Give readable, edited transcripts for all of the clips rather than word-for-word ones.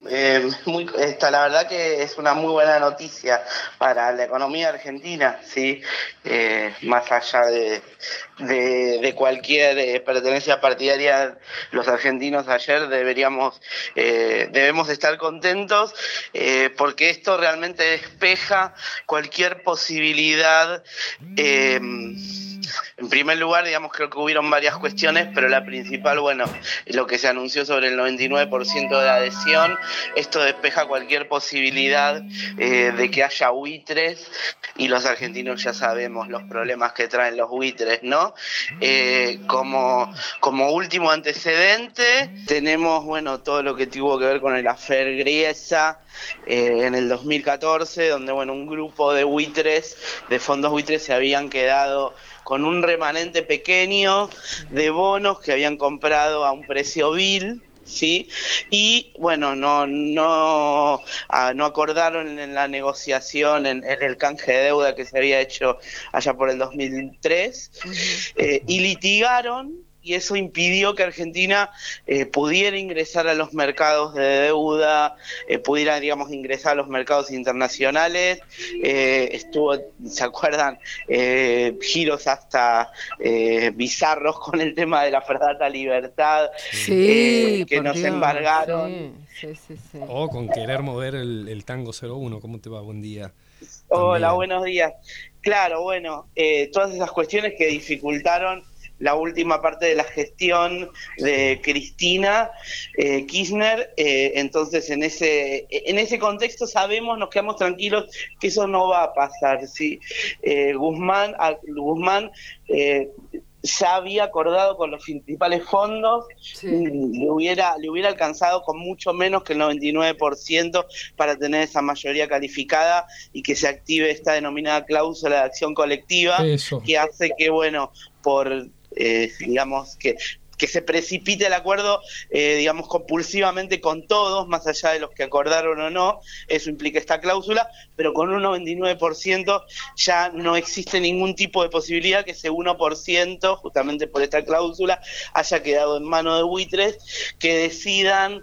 la verdad que es una muy buena noticia para la economía argentina, ¿sí? Más allá de cualquier pertenencia partidaria, los argentinos ayer debemos estar contentos porque esto realmente despeja cualquier posibilidad. En primer lugar, digamos, creo que hubieron varias cuestiones, pero la principal, bueno, lo que se anunció sobre el 99% de la adhesión, esto despeja cualquier posibilidad de que haya buitres, y los argentinos ya sabemos los problemas que traen los buitres, ¿no? Como último antecedente, tenemos, bueno, todo lo que tuvo que ver con el Afer Griesa en el 2014, donde, bueno, un grupo de buitres, de fondos buitres, se habían quedado con un remanente pequeño de bonos que habían comprado a un precio vil, ¿sí? Y bueno, no acordaron en la negociación, en el canje de deuda que se había hecho allá por el 2003, y litigaron, y eso impidió que Argentina pudiera ingresar a los mercados de deuda, pudiera, digamos, ingresar a los mercados internacionales. ¿Se acuerdan? Giros hasta bizarros con el tema de la Ferdata Libertad, Sí, que por nos Dios, embargaron. sí. O con querer mover el tango 01. ¿Cómo te va? Buen día. Hola, También. buenos días. Claro, bueno, todas esas cuestiones que dificultaron la última parte de la gestión de Cristina Kirchner, entonces en ese contexto nos quedamos tranquilos que eso no va a pasar, ¿sí? Guzmán ya había acordado con los principales fondos, le hubiera alcanzado con mucho menos que el 99% para tener esa mayoría calificada y que se active esta denominada cláusula de acción colectiva, Eso. que hace que, bueno, digamos, que se precipite el acuerdo, digamos, compulsivamente con todos, más allá de los que acordaron o no. Eso implica esta cláusula, pero con un 99% ya no existe ningún tipo de posibilidad que ese 1%, justamente por esta cláusula, haya quedado en manos de buitres que decidan,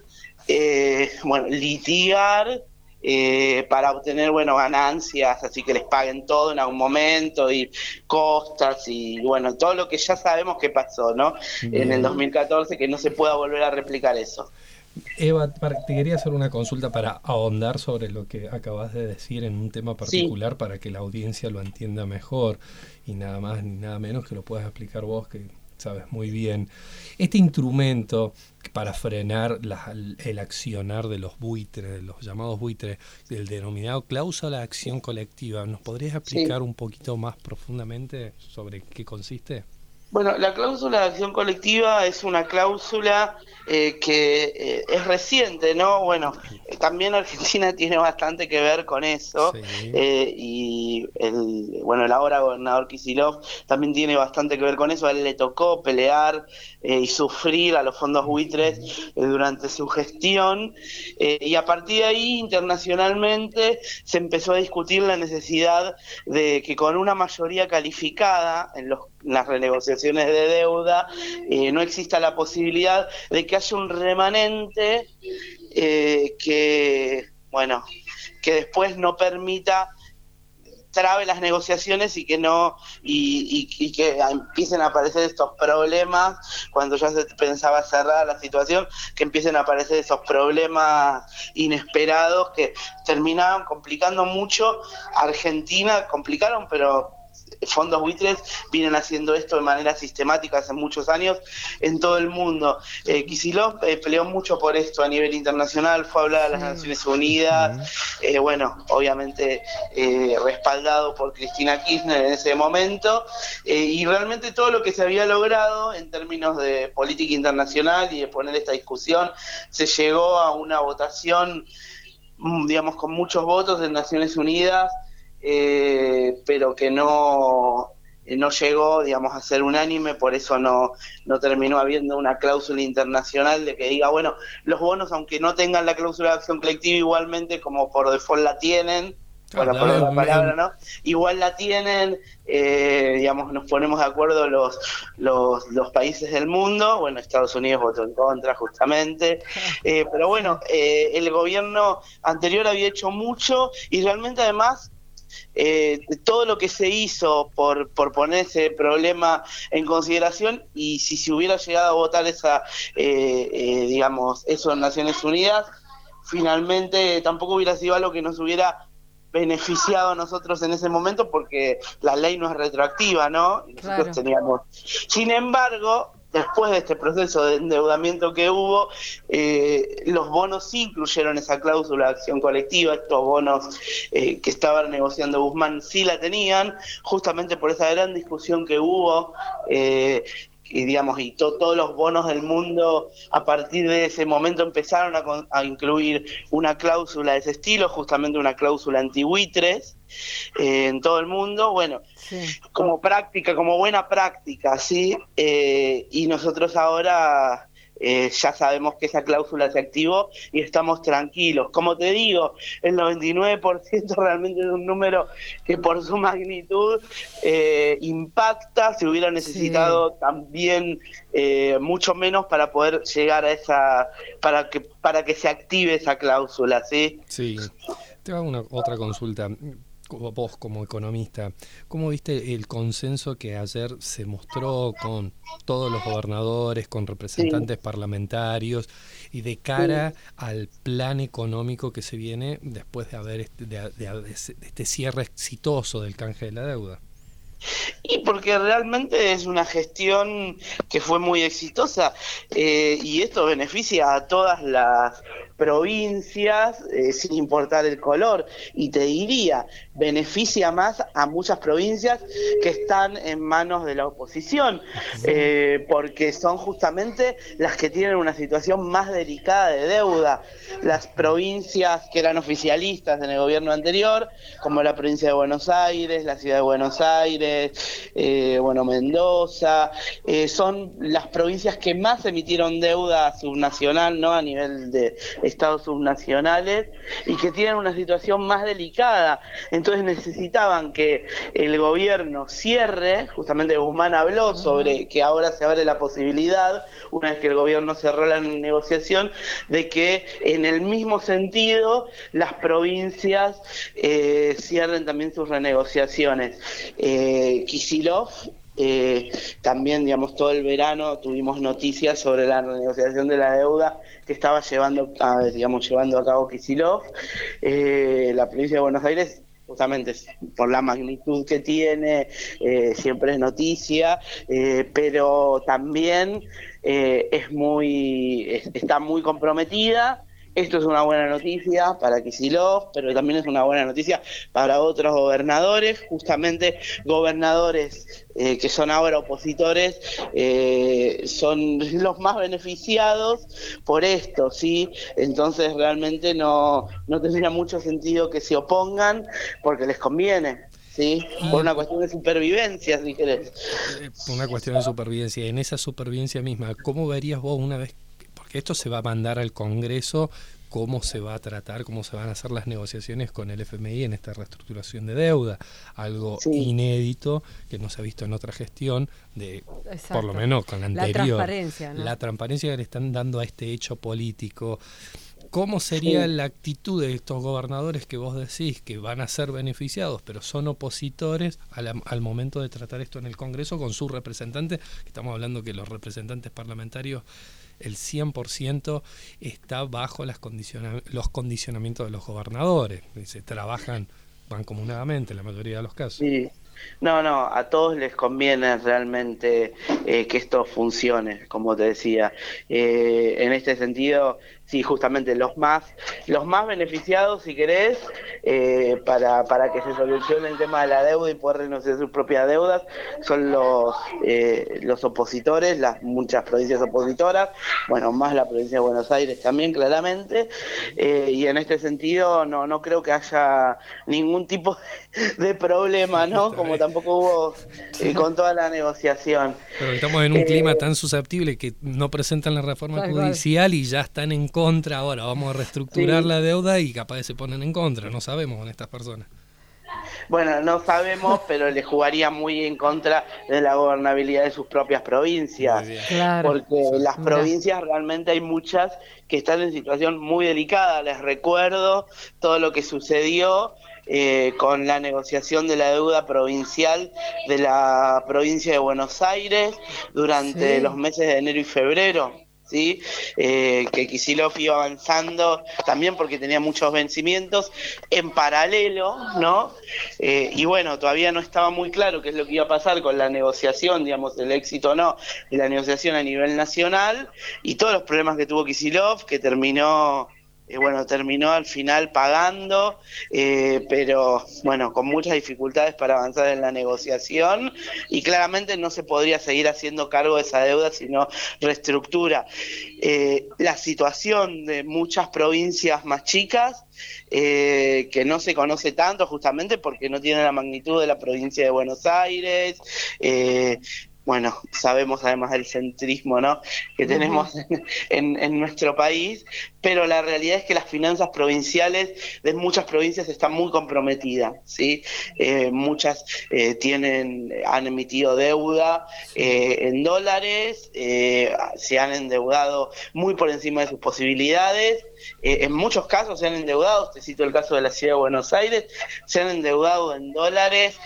litigar para obtener, bueno, ganancias, así que les paguen todo en algún momento, y costas, y bueno, todo lo que ya sabemos que pasó, ¿no? En el Bien. 2014, que no se pueda volver a replicar eso. Eva, te quería hacer una consulta para ahondar sobre lo que acabas de decir en un tema Sí. particular para que la audiencia lo entienda mejor, y nada más ni nada menos que lo puedas explicar vos, que sabes muy bien. Este instrumento para frenar el accionar de los buitres, de los llamados buitres, el denominado cláusula de acción colectiva, ¿nos podrías explicar Sí. un poquito más profundamente sobre qué consiste? Bueno, la cláusula de acción colectiva es una cláusula que es reciente, ¿no? Bueno, también Argentina tiene bastante que ver con eso, Sí. y el ahora gobernador Kicillof también tiene bastante que ver con eso. A él le tocó pelear y sufrir a los fondos buitres durante su gestión, y a partir de ahí, internacionalmente, se empezó a discutir la necesidad de que con una mayoría calificada en las renegociaciones de deuda no exista la posibilidad de que haya un remanente que después no permita, trabe las negociaciones, y que que empiecen a aparecer estos problemas cuando ya se pensaba cerrar la situación, que empiecen a aparecer esos problemas inesperados que terminaban complicando mucho a Argentina. Complicaron, pero fondos buitres vienen haciendo esto de manera sistemática hace muchos años en todo el mundo. Kicillof peleó mucho por esto a nivel internacional, fue a hablar a las Naciones Unidas, obviamente respaldado por Cristina Kirchner en ese momento, y realmente todo lo que se había logrado en términos de política internacional y de poner esta discusión, se llegó a una votación, digamos, con muchos votos en Naciones Unidas, pero que no llegó, digamos, a ser unánime. Por eso no terminó habiendo una cláusula internacional de que diga, bueno, los bonos, aunque no tengan la cláusula de acción colectiva, igualmente como por default la tienen, para poner la palabra, ¿no? Igual la tienen, digamos, nos ponemos de acuerdo los países del mundo. Bueno, Estados Unidos votó en contra justamente, pero bueno, el gobierno anterior había hecho mucho y realmente además todo lo que se hizo por poner ese problema en consideración, y si se hubiera llegado a votar digamos, eso en Naciones Unidas, finalmente tampoco hubiera sido algo que nos hubiera beneficiado a nosotros en ese momento, porque la ley no es retroactiva, ¿no? Y nosotros teníamos. Sin embargo, después de este proceso de endeudamiento que hubo, los bonos sí incluyeron esa cláusula de acción colectiva. Estos bonos que estaba negociando Guzmán sí la tenían, justamente por esa gran discusión que hubo, y digamos, todos los bonos del mundo a partir de ese momento empezaron a incluir una cláusula de ese estilo, justamente una cláusula antibuitres en todo el mundo. Bueno, como práctica, como buena práctica, ¿sí? Y nosotros ahora ya sabemos que esa cláusula se activó y estamos tranquilos. Como te digo, el 99% realmente es un número que por su magnitud impacta. Se hubiera necesitado también mucho menos para poder llegar a para que se active esa cláusula, ¿sí? Sí. Te hago otra consulta. Vos como economista, ¿cómo viste el consenso que ayer se mostró con todos los gobernadores, con representantes parlamentarios y de cara al plan económico que se viene después de haber de este cierre exitoso del canje de la deuda? Y porque realmente es una gestión que fue muy exitosa, y esto beneficia a todas las provincias, sin importar el color, y te diría, beneficia más a muchas provincias que están en manos de la oposición, porque son justamente las que tienen una situación más delicada de deuda. Las provincias que eran oficialistas en el gobierno anterior, como la provincia de Buenos Aires, la ciudad de Buenos Aires, Mendoza, son las provincias que más emitieron deuda subnacional, ¿no? A nivel de estados subnacionales, y que tienen una situación más delicada. Entonces necesitaban que el gobierno cierre. Justamente Guzmán habló sobre que ahora se abre la posibilidad, una vez que el gobierno cerró la negociación, de que en el mismo sentido las provincias cierren también sus renegociaciones. Kicillof, también, digamos, todo el verano tuvimos noticias sobre la renegociación de la deuda que estaba llevando a cabo Kicillof. La provincia de Buenos Aires, justamente por la magnitud que tiene, siempre es noticia, pero también está muy comprometida. Esto es una buena noticia para Kicillof, pero también es una buena noticia para otros gobernadores, justamente gobernadores que son ahora opositores, son los más beneficiados por esto, ¿sí? Entonces realmente no tendría mucho sentido que se opongan, porque les conviene, ¿sí? Por una cuestión de supervivencia, si querés. Una cuestión de supervivencia. En esa supervivencia misma, ¿cómo verías vos una vez? Porque esto se va a mandar al Congreso, cómo se va a tratar, cómo se van a hacer las negociaciones con el FMI en esta reestructuración de deuda, algo inédito que no se ha visto en otra gestión, por lo menos con la anterior. La transparencia, ¿no? La transparencia que le están dando a este hecho político. ¿Cómo sería la actitud de estos gobernadores que vos decís que van a ser beneficiados, pero son opositores al momento de tratar esto en el Congreso con sus representantes? Estamos hablando que los representantes parlamentarios, el 100% está bajo los condicionamientos de los gobernadores. Se trabajan mancomunadamente en la mayoría de los casos. Sí. No, a todos les conviene realmente que esto funcione, como te decía. En este sentido, sí, justamente los más beneficiados, si querés, para que se solucione el tema de la deuda y poder renegociar sus propias deudas, son los opositores, las muchas provincias opositoras, más la provincia de Buenos Aires también, claramente, y en este sentido no creo que haya ningún tipo de problema, ¿no? Como tampoco hubo con toda la negociación. Pero estamos en un clima tan susceptible que no presentan la reforma judicial y ya están en contra. Ahora vamos a reestructurar la deuda y capaz se ponen en contra. No sabemos con estas personas. Bueno, no sabemos, pero le jugaría muy en contra de la gobernabilidad de sus propias provincias. Muy bien. Claro. Porque las Mirá. provincias realmente hay muchas que están en situación muy delicada. Les recuerdo todo lo que sucedió con la negociación de la deuda provincial de la provincia de Buenos Aires durante Sí. los meses de enero y febrero. ¿Sí? Que Kicillof iba avanzando también porque tenía muchos vencimientos en paralelo, ¿no? Y bueno, todavía no estaba muy claro qué es lo que iba a pasar con la negociación, digamos, el éxito o no de la negociación a nivel nacional y todos los problemas que tuvo Kicillof, que terminó al final pagando, pero bueno, con muchas dificultades para avanzar en la negociación y claramente no se podría seguir haciendo cargo de esa deuda si no reestructura. La situación de muchas provincias más chicas, que no se conoce tanto justamente porque no tiene la magnitud de la provincia de Buenos Aires, bueno, sabemos además del centrismo, ¿no?, que tenemos en nuestro país, pero la realidad es que las finanzas provinciales de muchas provincias están muy comprometidas, ¿sí? Muchas han emitido deuda en dólares, se han endeudado muy por encima de sus posibilidades, en muchos casos se han endeudado, te cito el caso de la ciudad de Buenos Aires, se han endeudado en dólares,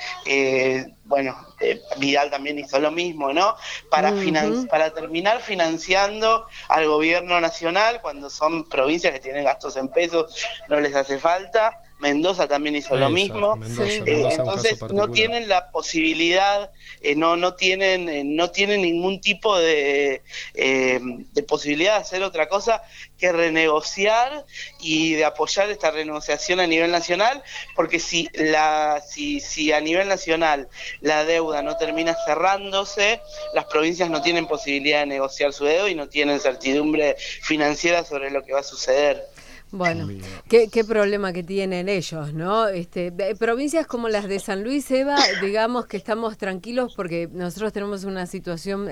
Vidal también hizo lo mismo, ¿no? Para terminar financiando al gobierno nacional cuando son provincias que tienen gastos en pesos, no les hace falta. Mendoza también hizo lo mismo. Mendoza, Entonces no tienen la posibilidad, no tienen ningún tipo de posibilidad de hacer otra cosa que renegociar y de apoyar esta renegociación a nivel nacional, porque si a nivel nacional la deuda no termina cerrándose, las provincias no tienen posibilidad de negociar su deuda y no tienen certidumbre financiera sobre lo que va a suceder. Bueno, qué problema que tienen ellos, ¿no? Provincias como las de San Luis, Eva, digamos que estamos tranquilos porque nosotros tenemos una situación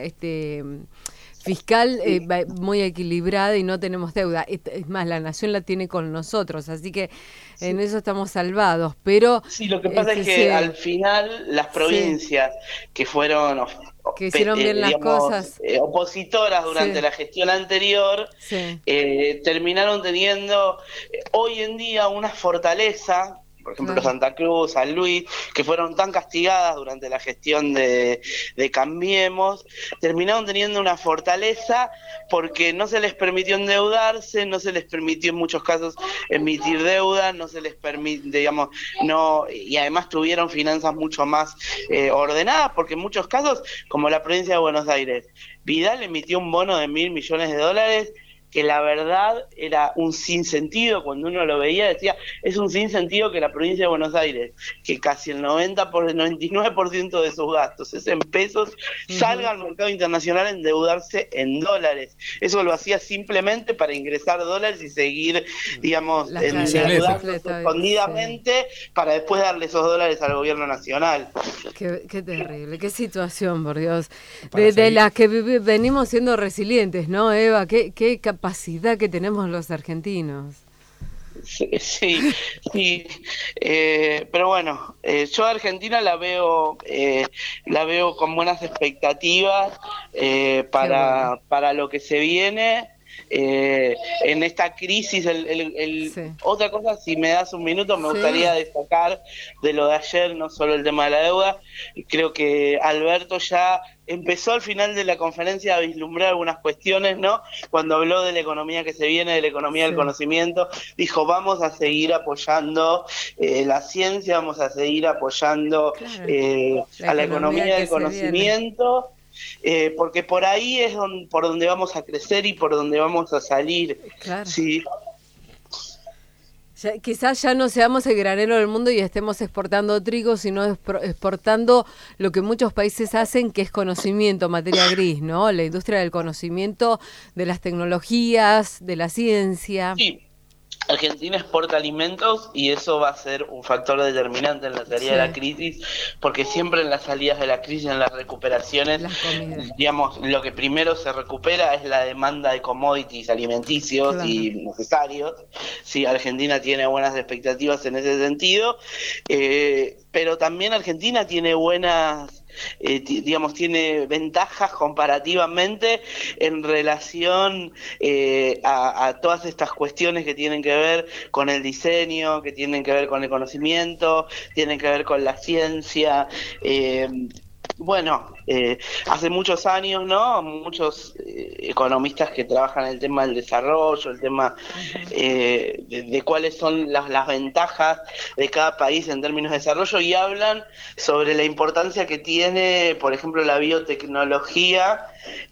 fiscal muy equilibrada y no tenemos deuda. Es más, la nación la tiene con nosotros, así que en eso estamos salvados. Pero sí, lo que pasa es que al final las provincias que fueron que hicieron bien las cosas, opositoras durante la gestión anterior, terminaron teniendo hoy en día una fortaleza. Por ejemplo, Santa Cruz, San Luis, que fueron tan castigadas durante la gestión de Cambiemos, terminaron teniendo una fortaleza porque no se les permitió endeudarse, no se les permitió en muchos casos emitir deuda, no se les permite, y además tuvieron finanzas mucho más ordenadas, porque en muchos casos, como la provincia de Buenos Aires, Vidal emitió un bono de $1.000 millones, que la verdad era un sinsentido. Cuando uno lo veía decía, es un sinsentido que la provincia de Buenos Aires, que casi el 99% de sus gastos es en pesos, salga al mercado internacional a endeudarse en dólares. Eso lo hacía simplemente para ingresar dólares y seguir, endeudarse escondidamente para después darle esos dólares al gobierno nacional. Qué terrible, qué situación, por Dios. De las que venimos siendo resilientes, ¿no, Eva? Qué capacidad que tenemos los argentinos. Sí, pero bueno, yo a Argentina la veo con buenas expectativas para lo que se viene. En esta crisis, otra cosa, si me das un minuto, me gustaría destacar de lo de ayer, no solo el tema de la deuda. Creo que Alberto ya empezó al final de la conferencia a vislumbrar algunas cuestiones, ¿no? Cuando habló de la economía que se viene, de la economía del conocimiento, dijo, vamos a seguir apoyando la ciencia, vamos a seguir apoyando a la economía del conocimiento. Porque por ahí es por donde vamos a crecer y por donde vamos a salir. Sí. Quizás ya no seamos el granero del mundo y estemos exportando trigo, sino exportando lo que muchos países hacen, que es conocimiento, materia gris, ¿no? La industria del conocimiento, de las tecnologías, de la ciencia. Sí. Argentina exporta alimentos y eso va a ser un factor determinante en la salida de la crisis, porque siempre en las salidas de la crisis, en las recuperaciones, digamos, lo que primero se recupera es la demanda de commodities alimenticios y necesarios. Sí, Argentina tiene buenas expectativas en ese sentido, pero también Argentina tiene tiene ventajas comparativamente en relación a todas estas cuestiones que tienen que ver con el diseño, que tienen que ver con el conocimiento, tienen que ver con la ciencia. Hace muchos años, ¿no? Muchos economistas que trabajan el tema del desarrollo, el tema de cuáles son las ventajas de cada país en términos de desarrollo, y hablan sobre la importancia que tiene, por ejemplo, la biotecnología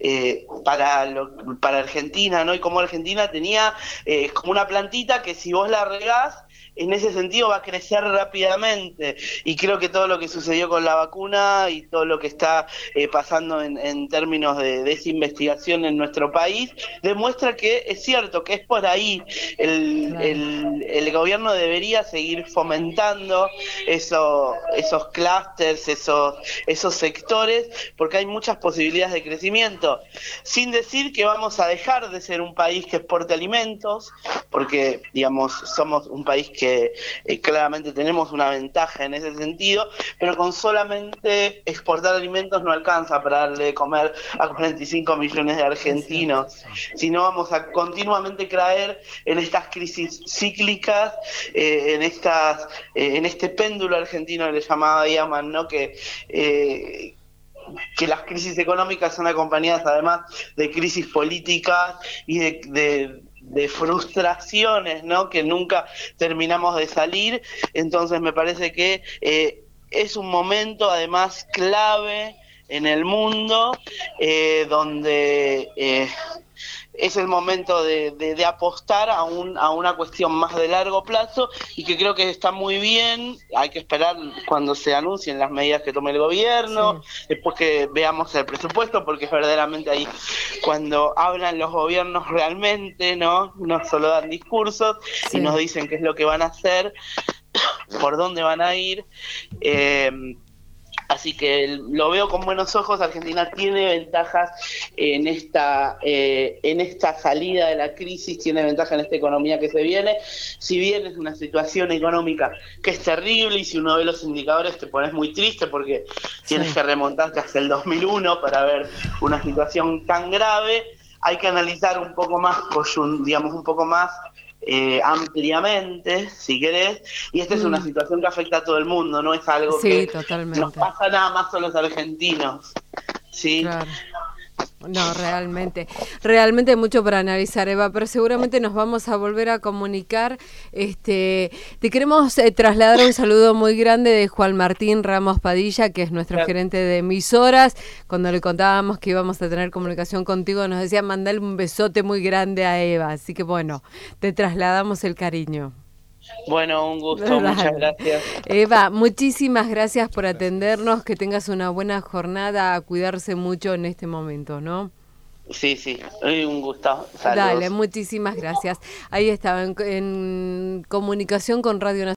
para Argentina, ¿no? Y como Argentina tenía como una plantita que si vos la regás, en ese sentido va a crecer rápidamente, y creo que todo lo que sucedió con la vacuna y todo lo que está pasando en términos de esa investigación en nuestro país demuestra que es cierto, que es por ahí. El gobierno debería seguir fomentando esos clústeres, esos sectores, porque hay muchas posibilidades de crecimiento, sin decir que vamos a dejar de ser un país que exporte alimentos, porque digamos somos un país que claramente tenemos una ventaja en ese sentido, pero con solamente exportar alimentos no alcanza para darle de comer a 45 millones de argentinos, sino vamos a continuamente caer en estas crisis cíclicas, en este péndulo argentino que le llaman, ¿no? Que las crisis económicas son acompañadas además de crisis políticas y de frustraciones, ¿no? Que nunca terminamos de salir. Entonces me parece que es un momento además clave en el mundo, donde es el momento de apostar a una cuestión más de largo plazo, y que creo que está muy bien. Hay que esperar cuando se anuncien las medidas que tome el gobierno, después que veamos el presupuesto, porque es verdaderamente ahí cuando hablan los gobiernos realmente, no solo dan discursos y nos dicen qué es lo que van a hacer, por dónde van a ir. Así que lo veo con buenos ojos. Argentina tiene ventajas en esta salida de la crisis, tiene ventaja en esta economía que se viene. Si bien es una situación económica que es terrible, y si uno ve los indicadores te pones muy triste, porque tienes que remontarte hasta el 2001 para ver una situación tan grave, hay que analizar un poco más, un poco más ampliamente, si querés, y esta es una situación que afecta a todo el mundo, no es algo que totalmente nos pasa nada más a los argentinos, ¿sí? Claro. No, realmente hay mucho para analizar, Eva, pero seguramente nos vamos a volver a comunicar. Te queremos trasladar un saludo muy grande de Juan Martín Ramos Padilla, que es nuestro gerente de emisoras. Cuando le contábamos que íbamos a tener comunicación contigo, nos decía mandale un besote muy grande a Eva, así que bueno, te trasladamos el cariño. Bueno, un gusto, muchas gracias. Eva, muchísimas gracias por atendernos, que tengas una buena jornada, a cuidarse mucho en este momento, ¿no? Sí, un gusto. Saludos. Dale, muchísimas gracias. Ahí estaba en comunicación con Radio Nacional.